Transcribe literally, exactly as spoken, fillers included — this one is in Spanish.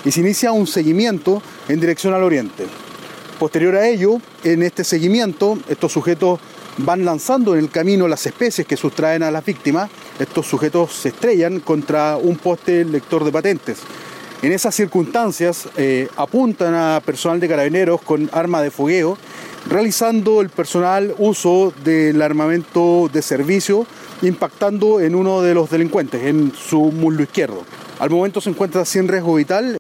y se inicia un seguimiento en dirección al oriente. Posterior a ello, en este seguimiento, estos sujetos van lanzando en el camino las especies que sustraen a las víctimas. Estos sujetos se estrellan contra un poste lector de patentes. En esas circunstancias eh, apuntan a personal de carabineros con arma de fogueo, realizando el personal uso del armamento de servicio, impactando en uno de los delincuentes, en su muslo izquierdo. Al momento se encuentra sin riesgo vital.